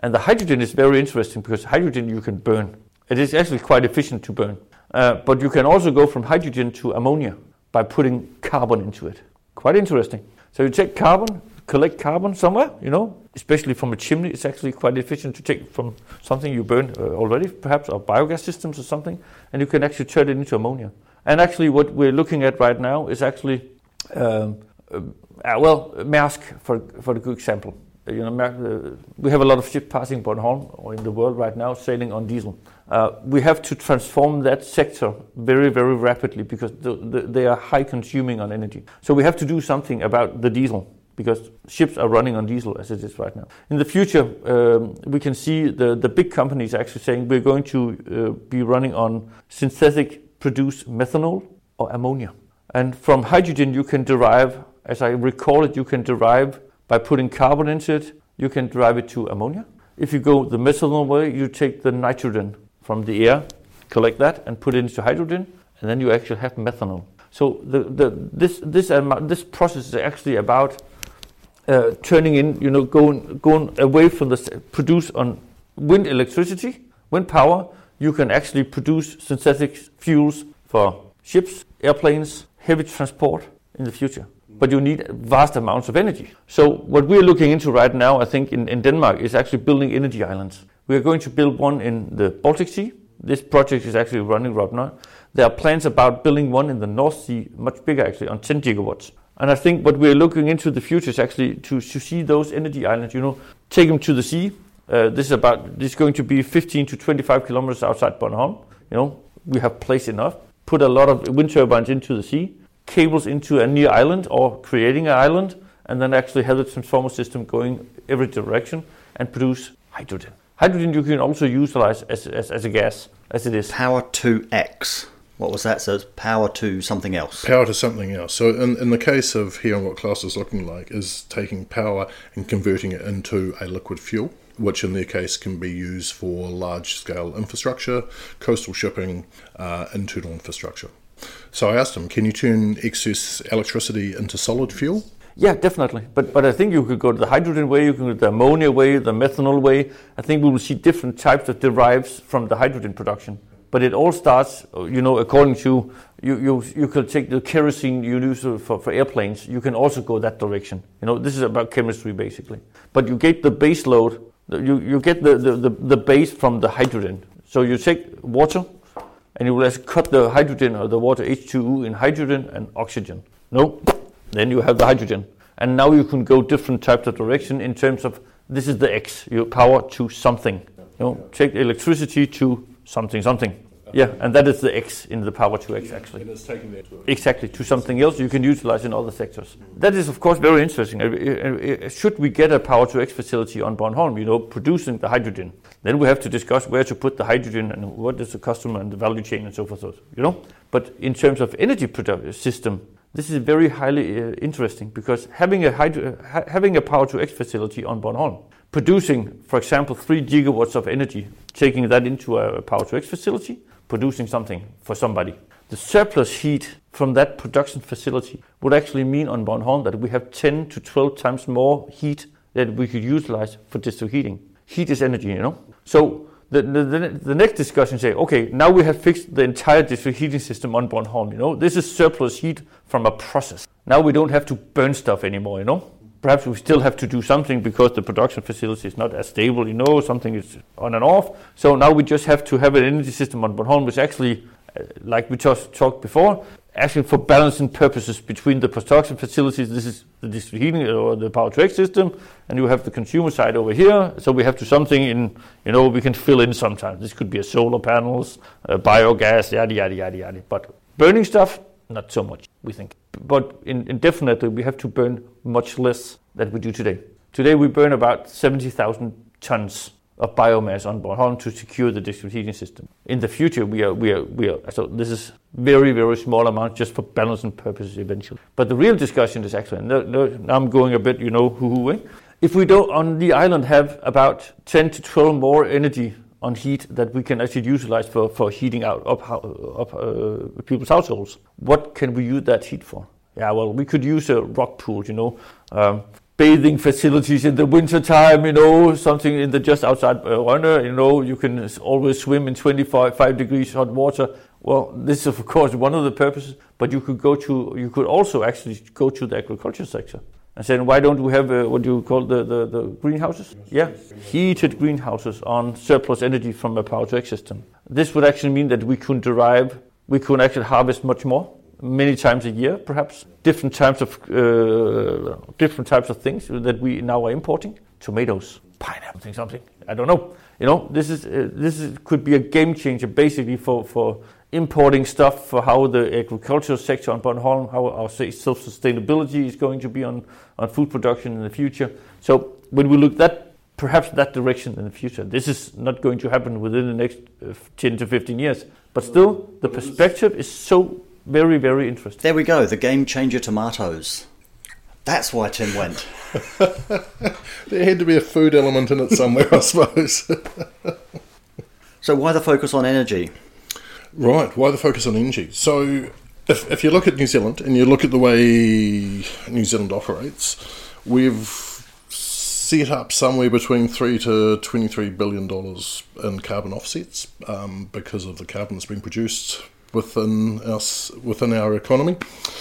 And the hydrogen is very interesting because hydrogen you can burn. It is actually quite efficient to burn. Uh, but you can also go from hydrogen to ammonia by putting carbon into it. Quite interesting. So you take carbon, collect carbon somewhere, you know, especially from a chimney. It's actually quite efficient to take from something you burned uh, already, perhaps, or biogas systems or something, and you can actually turn it into ammonia. And actually what we're looking at right now is actually, um, uh, well, Maersk, for, for the good example. Uh, you know, Maersk, uh, we have a lot of ships passing Bornholm or in the world right now sailing on diesel. Uh, we have to transform that sector very, very rapidly because the, the, they are high consuming on energy. So we have to do something about the diesel because ships are running on diesel as it is right now. In the future, um, we can see the, the big companies actually saying we're going to uh, be running on synthetic produced methanol or ammonia. And from hydrogen you can derive, as I recall it, you can derive by putting carbon into it, you can derive it to ammonia. If you go the methanol way, you take the nitrogen from the air, collect that and put it into hydrogen, and then you actually have methanol. So the, the, this, this, um, this process is actually about uh, turning in, you know, going, going away from the produce on wind electricity, wind power. You can actually produce synthetic fuels for ships, airplanes, heavy transport in the future. But you need vast amounts of energy. So what we're looking into right now, I think, in, in Denmark is actually building energy islands. We are going to build one in the Baltic Sea. This project is actually running right now. There are plans about building one in the North Sea, much bigger actually, on ten gigawatts. And I think what we're looking into the future is actually to, to see those energy islands, you know, take them to the sea. Uh, this is about, this is going to be fifteen to twenty-five kilometers outside Bornholm. You know, we have place enough. Put a lot of wind turbines into the sea, cables into a near island or creating an island, and then actually have the transformer system going every direction and produce hydrogen. Hydrogen you can also utilize as, as, as a gas, as it is. Power to X. What was that? So it's power to something else. Power to something else. So in, in the case of here, what Klaus is looking like is taking power and converting it into a liquid fuel, which in their case can be used for large-scale infrastructure, coastal shipping, uh, internal infrastructure. So I asked him, can you turn excess electricity into solid fuel? Yeah, definitely. But but I think you could go to the hydrogen way, you can go to the ammonia way, the methanol way. I think we will see different types of derives from the hydrogen production. But it all starts, you know, according to, you you, you could take the kerosene you use for, for airplanes, you can also go that direction. You know, this is about chemistry basically. But you get the base load, you, you get the, the, the, the base from the hydrogen. So you take water, and you will just cut the hydrogen or the water H two O in hydrogen and oxygen. No, then you have the hydrogen. And now you can go different types of direction in terms of, this is the X, your power to something. You know, take electricity to something, something. Yeah, and that is the X in the power to X actually. And it's taking that to Exactly, to something else you can utilize in other sectors. That is of course very interesting. Should we get a power to X facility on Bornholm, you know, producing the hydrogen, then we have to discuss where to put the hydrogen and what is the customer and the value chain and so forth, you know. But in terms of energy production system, this is very highly uh, interesting because having a hydro, ha- having a power to X facility on Bornholm, producing, for example, three gigawatts of energy, taking that into a power to X facility, producing something for somebody. The surplus heat from that production facility would actually mean on Bornholm that we have ten to twelve times more heat that we could utilize for district heating. Heat is energy, you know. So the, the, the, the next discussion say, okay, now we have fixed the entire district heating system on Bornholm, you know. This is surplus heat from a process. Now we don't have to burn stuff anymore, you know. Perhaps we still have to do something because the production facility is not as stable, you know, something is on and off. So now we just have to have an energy system on Bornholm which actually, uh, like we just talked before, actually for balancing purposes between the production facilities, this is the district heating or the power to X system, and you have the consumer side over here. So we have to something in, you know, we can fill in sometimes. This could be a solar panels, uh, biogas, yada, yada, yada, yada. But burning stuff, not so much, we think. But in, indefinitely, we have to burn much less than we do today. Today, we burn about seventy thousand tons of biomass on Bornholm to secure the district heating system. In the future, we are, we are, we are. So this is very, very small amount just for balancing purposes eventually. But the real discussion is actually, no, no, now I'm going a bit, you know, hoo-hooing. If we don't on the island have about ten to twelve more energy on heat that we can actually utilize for, for heating out of, of uh, people's households, what can we use that heat for? Yeah, well, we could use a rock pool, you know. Um, bathing facilities in the winter time, you know, something in the just outside uh, Rønne, you know, you can always swim in twenty-five degrees hot water. Well, this is of course one of the purposes, but you could go to, you could also actually go to the agriculture sector and say, why don't we have uh, what you call the, the, the greenhouses? Yeah, heated greenhouses on surplus energy from a power to X system. This would actually mean that we could derive, we could actually harvest much more, many times a year, perhaps different types of uh, different types of things that we now are importing. Tomatoes, pineapple, something, something. I don't know. You know, this is uh, this is, could be a game changer, basically for, for importing stuff, for how the agricultural sector on Bornholm, how our self-sustainability is going to be on, on food production in the future. So when we look that perhaps that direction in the future, this is not going to happen within the next uh, ten to fifteen years. But still, the perspective is so very, very interesting. There we go, the game changer tomatoes. That's why Tim went. There had to be a food element in it somewhere, I suppose. So why the focus on energy? Right, why the focus on energy? So if, if you look at New Zealand and you look at the way New Zealand operates, we've set up somewhere between three to twenty-three billion dollars in carbon offsets um, because of the carbon that's been produced within us within our economy.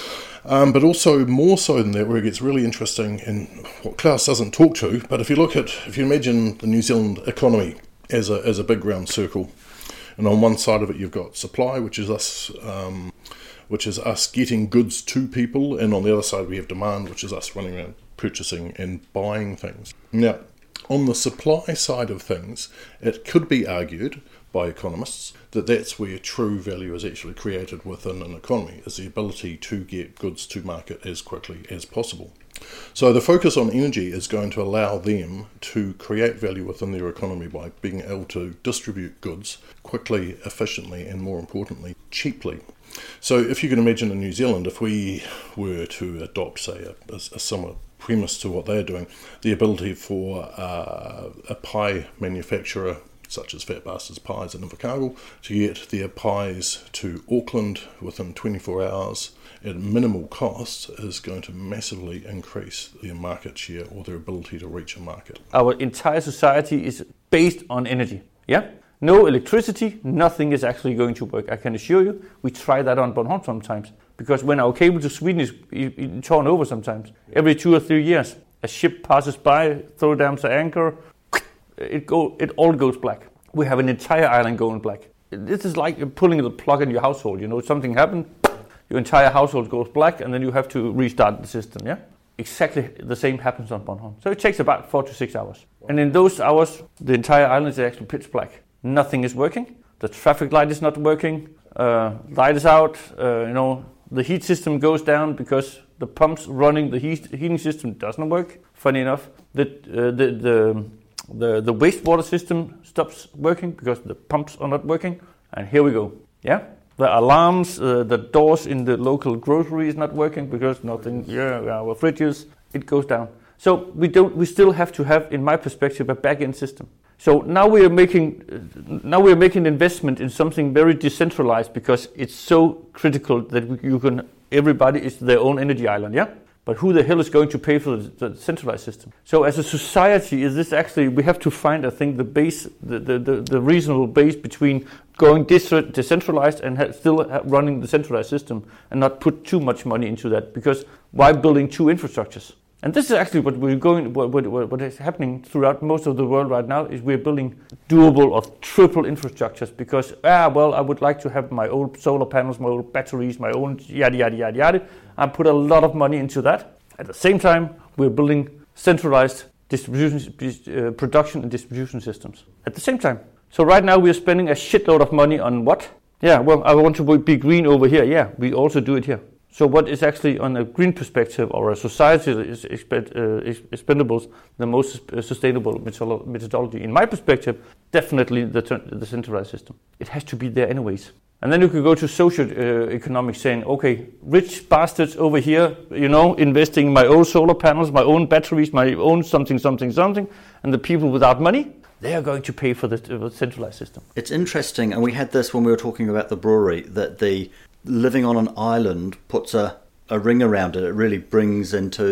Um, but also more so than that, where it gets really interesting, and what Klaus doesn't talk to, but if you look at, if you imagine the New Zealand economy as a as a big round circle, and on one side of it you've got supply, which is us, um, which is us getting goods to people, and on the other side we have demand, which is us running around purchasing and buying things. Now, on the supply side of things, it could be argued by economists that that's where true value is actually created within an economy, is the ability to get goods to market as quickly as possible. So the focus on energy is going to allow them to create value within their economy by being able to distribute goods quickly, efficiently, and more importantly, cheaply. So if you can imagine in New Zealand, if we were to adopt, say, a, a, a similar premise to what they're doing, the ability for uh, a pie manufacturer such as Fat Bastards Pies in Invercargill to get their pies to Auckland within twenty-four hours at minimal cost is going to massively increase their market share or their ability to reach a market. Our entire society is based on energy, yeah? No electricity, nothing is actually going to work. I can assure you, we try that on Bornholm sometimes. Because when our cable to Sweden is torn over sometimes, every two or three years, a ship passes by, throw down the anchor, it go, it all goes black. We have an entire island going black. This is like pulling the plug in your household. You know, something happened, your entire household goes black, and then you have to restart the system, yeah? Exactly the same happens on Bornholm. So it takes about four to six hours. And in those hours, the entire island is actually pitch black. Nothing is working. The traffic light is not working. Uh, light is out. Uh, you know, the heat system goes down because the pumps running the heat, heating system doesn't work. Funny enough, the uh, the the the the wastewater system stops working because the pumps are not working. And here we go. Yeah, the alarms, uh, the doors in the local grocery is not working because nothing. Yeah, our fridges, it goes down. So we don't. We still have to have, in my perspective, a back-end system. So now we are making now we are making investment in something very decentralized because it's so critical that we, you can everybody is their own energy island, yeah. But who the hell is going to pay for the, the centralized system? So as a society, is this actually we have to find I think the base the the, the, the reasonable base between going dis- decentralized and ha- still ha- running the centralized system and not put too much money into that because why building two infrastructures? And this is actually what we're going, what, what, what is happening throughout most of the world right now is we're building doable or triple infrastructures because, ah, well, I would like to have my own solar panels, my own batteries, my own yada, yada, yada, yada. I put a lot of money into that. At the same time, we're building centralized distribution, uh, production and distribution systems. At the same time. So right now we're spending a shitload of money on what? Yeah, well, I want to be green over here. Yeah, we also do it here. So what is actually on a green perspective or a society is expend, uh, expendables the most sustainable methodology? In my perspective, definitely the, the centralized system. It has to be there anyways. And then you could go to social uh, economics saying, okay, rich bastards over here, you know, investing in my own solar panels, my own batteries, my own something, something, something, and the people without money, they are going to pay for the, uh, the centralized system. It's interesting, and we had this when we were talking about the brewery, that the living on an island puts a, a ring around it. It really brings into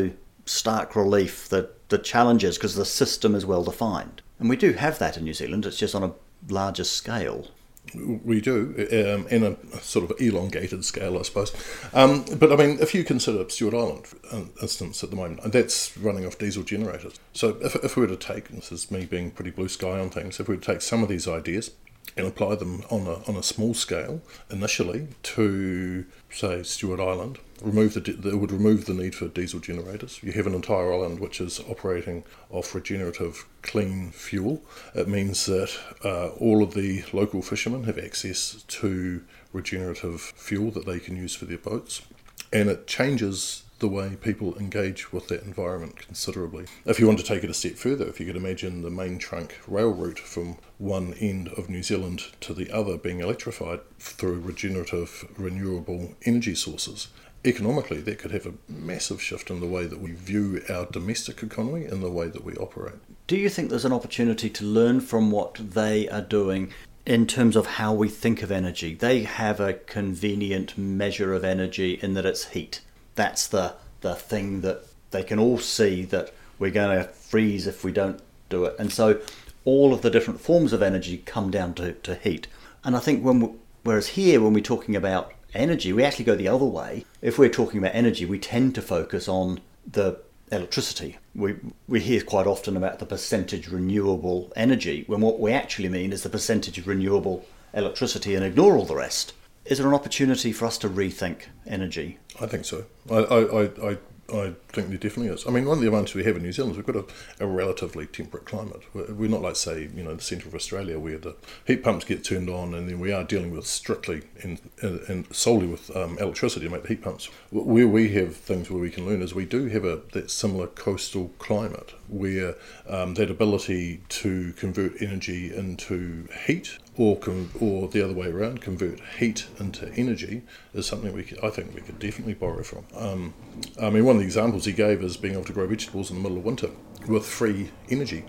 stark relief the, the challenges, because the system is well defined. And we do have that in New Zealand, it's just on a larger scale. We do, um, in a sort of elongated scale, I suppose. Um, but I mean, if you consider Stewart Island, for instance, at the moment, and that's running off diesel generators. So if, if we were to take, this is me being pretty blue sky on things, if we were to take some of these ideas and apply them on a on a small scale initially to, say, Stewart Island, remove the it would remove the need for diesel generators. You have an entire island which is operating off regenerative clean fuel. It means that uh, all of the local fishermen have access to regenerative fuel that they can use for their boats, and it changes the way people engage with that environment considerably. If you want to take it a step further, if you could imagine the main trunk rail route from one end of New Zealand to the other being electrified through regenerative, renewable energy sources, economically that could have a massive shift in the way that we view our domestic economy and the way that we operate. Do you think there's an opportunity to learn from what they are doing in terms of how we think of energy? They have a convenient measure of energy in that it's heat. That's the, the thing that they can all see, that we're going to freeze if we don't do it. And so all of the different forms of energy come down to, to heat. And I think when we, whereas here, when we're talking about energy, we actually go the other way. If we're talking about energy, we tend to focus on the electricity. We we hear quite often about the percentage renewable energy, when what we actually mean is the percentage of renewable electricity and ignore all the rest. Is there an opportunity for us to rethink energy? I think so. I, I, I, I think there definitely is. I mean, one of the advantages we have in New Zealand is we've got a, a relatively temperate climate. We're, we're not like, say, you know, the centre of Australia where the heat pumps get turned on, and then we are dealing with strictly and, and solely with um, electricity to make the heat pumps. Where we have things where we can learn is we do have a that similar coastal climate where um, that ability to convert energy into heat, or com- or the other way around, convert heat into energy, is something we could, I think we could definitely borrow from. Um, I mean, one of the examples he gave is being able to grow vegetables in the middle of winter with free energy.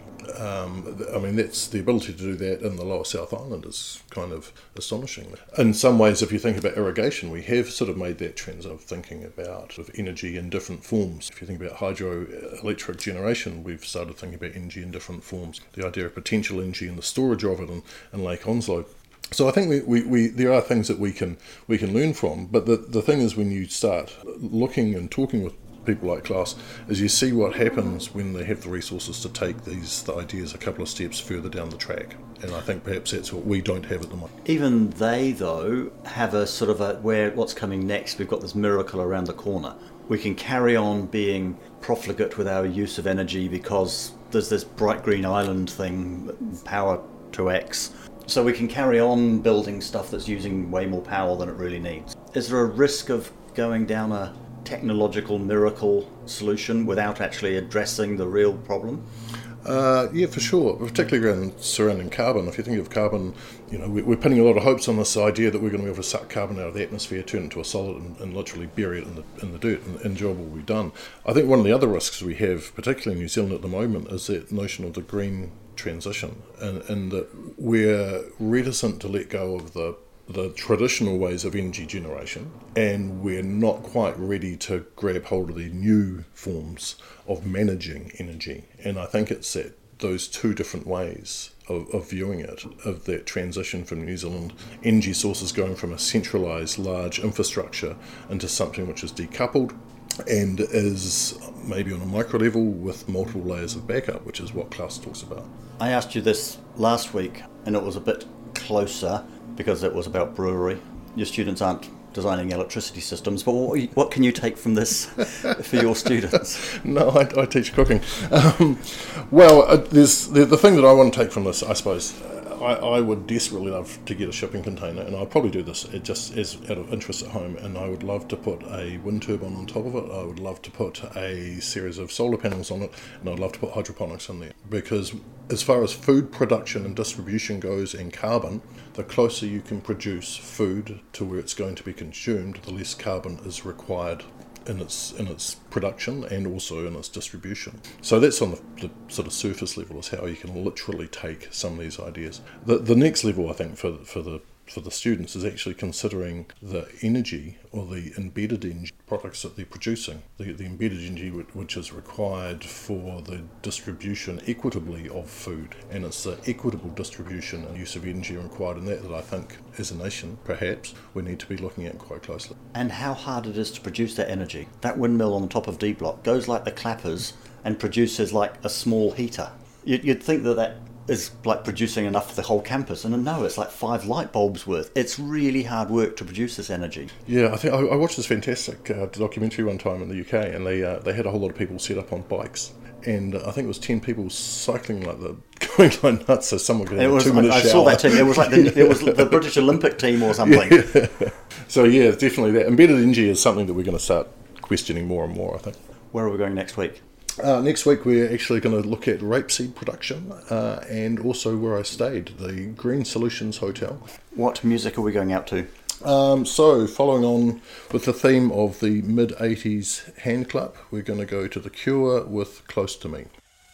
Um, I mean, that's the ability to do that in the Lower South Island is kind of astonishing. In some ways, if you think about irrigation, we have sort of made that trend of thinking about sort of energy in different forms. If you think about hydroelectric generation, we've started thinking about energy in different forms. The idea of potential energy and the storage of it in, in Lake Onslow. So I think we, we, we there are things that we can we can learn from, but the, the thing is, when you start looking and talking with people like Klaus, is you see what happens when they have the resources to take these the ideas a couple of steps further down the track. And I think perhaps that's what we don't have at the moment. Even they, though, have a sort of a, where what's coming next, we've got this miracle around the corner. We can carry on being profligate with our use of energy because there's this bright green island thing, power to X. So we can carry on building stuff that's using way more power than it really needs. Is there a risk of going down a technological miracle solution without actually addressing the real problem? Uh, yeah, for sure, particularly around surrounding carbon. If you think of carbon, you know, we're pinning a lot of hopes on this idea that we're going to be able to suck carbon out of the atmosphere, turn it into a solid, and, and literally bury it in the in the dirt, and, and the job will be done. I think one of the other risks we have, particularly in New Zealand at the moment, is that notion of the green transition, and, and that we're reticent to let go of the the traditional ways of energy generation, and we're not quite ready to grab hold of the new forms of managing energy. And I think it's that those two different ways of, of viewing it, of that transition from New Zealand energy sources going from a centralised large infrastructure into something which is decoupled and is maybe on a micro level with multiple layers of backup, which is what Klaus talks about. I asked you this last week, and it was a bit closer because it was about brewery. Your students aren't designing electricity systems, but what, what can you take from this for your students? No, I, I teach cooking. Um, well, uh, there's the, the thing that I want to take from this, I suppose, I, I would desperately love to get a shipping container, and I'd probably do this just as out of interest at home, and I would love to put a wind turbine on top of it. I would love to put a series of solar panels on it, and I'd love to put hydroponics in there, because as far as food production and distribution goes and carbon, the closer you can produce food to where it's going to be consumed, the less carbon is required in its in its production and also in its distribution. So that's on the, the sort of surface level, is how you can literally take some of these ideas. The the next level, I think, for for the for the students is actually considering the energy or the embedded energy products that they're producing, the, the embedded energy which is required for the distribution equitably of food. And it's the equitable distribution and use of energy required in that that I think, as a nation, perhaps, we need to be looking at quite closely. And how hard it is to produce that energy. That windmill on the top of D Block goes like the clappers and produces like a small heater. You'd think that that is like producing enough for the whole campus, and no, it's like five light bulbs worth. It's really hard work to produce this energy. Yeah, I think I, I watched this fantastic uh, documentary one time in the U K, and they uh, they had a whole lot of people set up on bikes, and uh, I think it was ten people cycling like the going like nuts. So someone could have it was, a two minute I, I shower. saw that team. It was like the, it was the British Olympic team or something. Yeah. So yeah, definitely that embedded energy is something that we're going to start questioning more and more, I think. Where are we going next week? Uh, next week we're actually going to look at rapeseed production uh, and also where I stayed, the Green Solutions Hotel. What music are we going out to? Um, so, following on with the theme of the mid eighties hand clap, we're going to go to The Cure with Close to Me.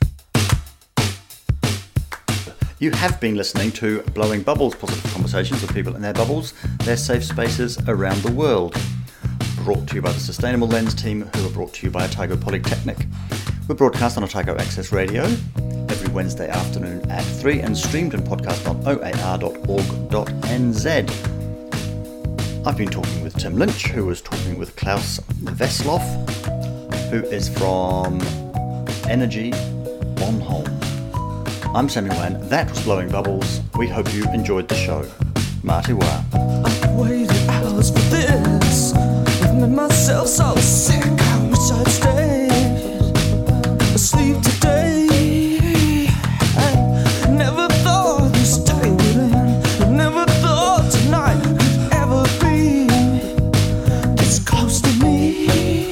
You have been listening to Blowing Bubbles, positive conversations with people in their bubbles, their safe spaces around the world. Brought to you by the Sustainable Lens team, who are brought to you by Otago Polytechnic. We're broadcast on Otago Access Radio every Wednesday afternoon at three and streamed and podcast on o a r dot org dot n z. I've been talking with Tim Lynch, who was talking with Klaus Vesloff, who is from Energy Bonholm. I'm Samuel Mann. That was Blowing Bubbles. We hope you enjoyed the show. Mā te wā. I've waited hours for this. I've made myself so sick. I wish I'd stay asleep today. I never thought this day would end. I never thought tonight could ever be this close to me.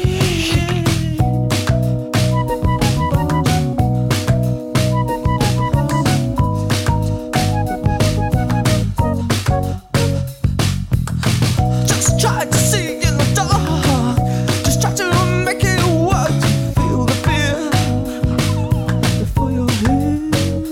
Just tried to see in the dark. Just tried to make it work. Feel the fear before you're here.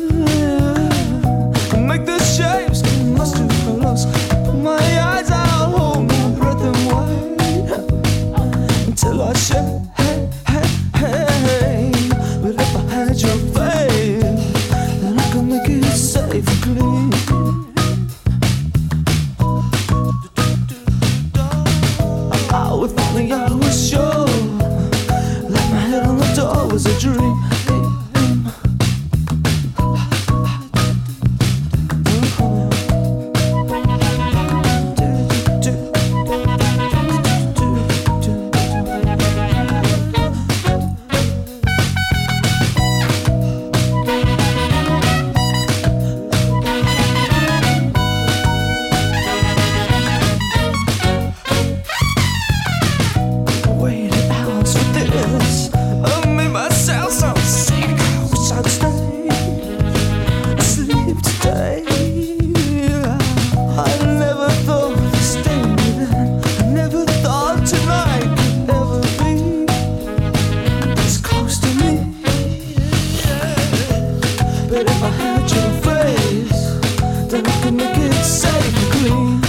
Make the shapes come much too close. Put my eyes out, hold my breath and wait until I shake. Hey, hey, hey. But if I had your faith, then I could make it safe and clean. Oh, if only I was sure. Like my head on the door was a dream. Waited hours for this. I made myself so sick. I wish I'd stay asleep today. I never thought this day would end. I never thought tonight could ever be this close to me. But if I had your face, then I could make it safe and clean.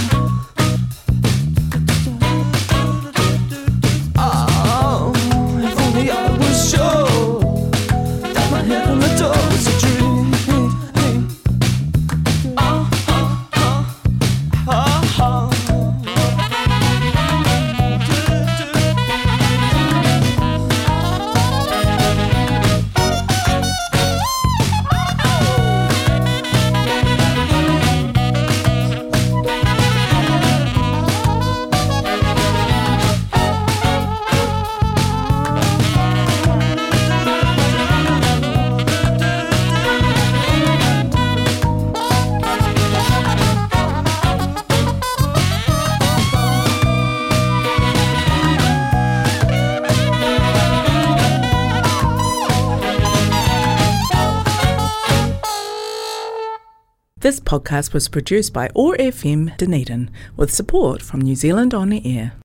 Oh, if only I was sure that my head on the door was a dream. Oh, oh, oh, oh, oh. This podcast was produced by O A R F M Dunedin with support from New Zealand On the Air.